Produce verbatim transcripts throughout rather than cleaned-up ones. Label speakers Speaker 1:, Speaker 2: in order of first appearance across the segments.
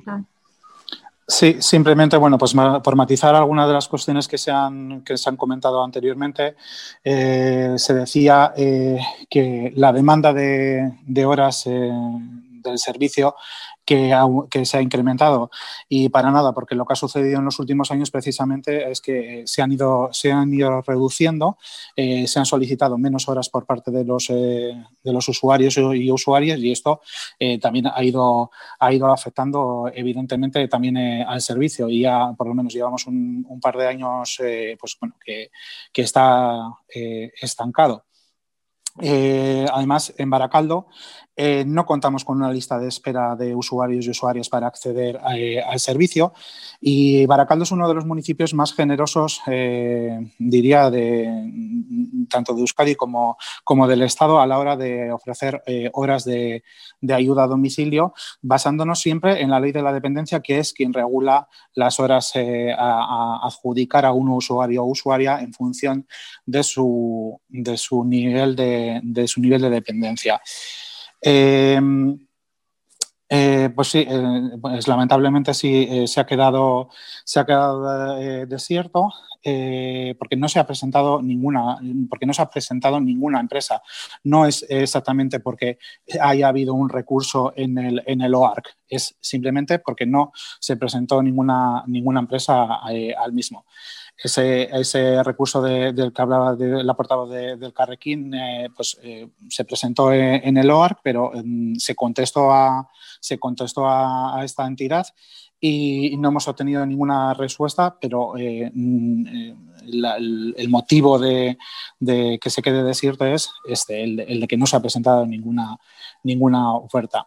Speaker 1: matizar.
Speaker 2: Sí, simplemente, bueno, pues por matizar algunas de las cuestiones que se han, que se han comentado anteriormente, eh, se decía eh, que la demanda de, de horas eh, del servicio que, ha, que se ha incrementado, y para nada, porque lo que ha sucedido en los últimos años precisamente es que se han ido, se han ido reduciendo, eh, se han solicitado menos horas por parte de los, eh, de los usuarios y usuarias, y esto eh, también ha ido, ha ido afectando evidentemente también eh, al servicio, y ya por lo menos llevamos un, un par de años eh, pues, bueno, que, que está eh, estancado. Eh, además, en Baracaldo eh, no contamos con una lista de espera de usuarios y usuarias para acceder a, eh, al servicio, y Baracaldo es uno de los municipios más generosos, eh, diría, de, tanto de Euskadi como, como del Estado a la hora de ofrecer eh, horas de, de ayuda a domicilio, basándonos siempre en la ley de la dependencia, que es quien regula las horas eh, a, a adjudicar a un usuario o usuaria en función de su, de su nivel de de su nivel de dependencia. Eh, eh, pues sí, eh, pues lamentablemente sí eh, se ha quedado, se ha quedado eh, desierto eh, porque no se ha presentado ninguna, porque no se ha presentado ninguna empresa. No es exactamente porque haya habido un recurso en el, en el O A R C, es simplemente porque no se presentó ninguna, ninguna empresa eh, al mismo. Ese, ese recurso de, del que hablaba de la portavoz de, del Carrequín eh, pues, eh, se presentó en, en el O A R C, pero eh, se contestó, a, se contestó a, a esta entidad y no hemos obtenido ninguna respuesta, pero eh, la, el, el motivo de, de que se quede desierto es este, el, el de que no se ha presentado ninguna, ninguna oferta.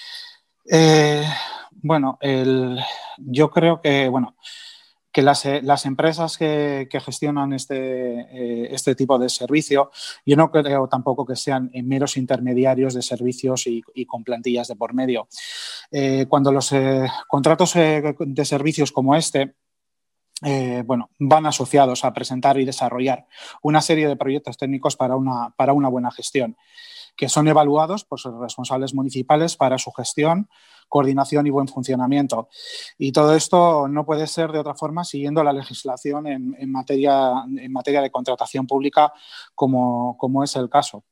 Speaker 2: Eh, bueno, el, yo creo que, bueno, que las, las empresas que, que gestionan este, eh, este tipo de servicio, yo no creo tampoco que sean meros intermediarios de servicios y, y con plantillas de por medio. Eh, cuando los eh, contratos eh, de servicios como este Eh, bueno, van asociados a presentar y desarrollar una serie de proyectos técnicos para una, para una buena gestión, que son evaluados por sus responsables municipales para su gestión, coordinación y buen funcionamiento. Y todo esto no puede ser de otra forma siguiendo la legislación en, en, materia, en materia de contratación pública, como, como es el caso.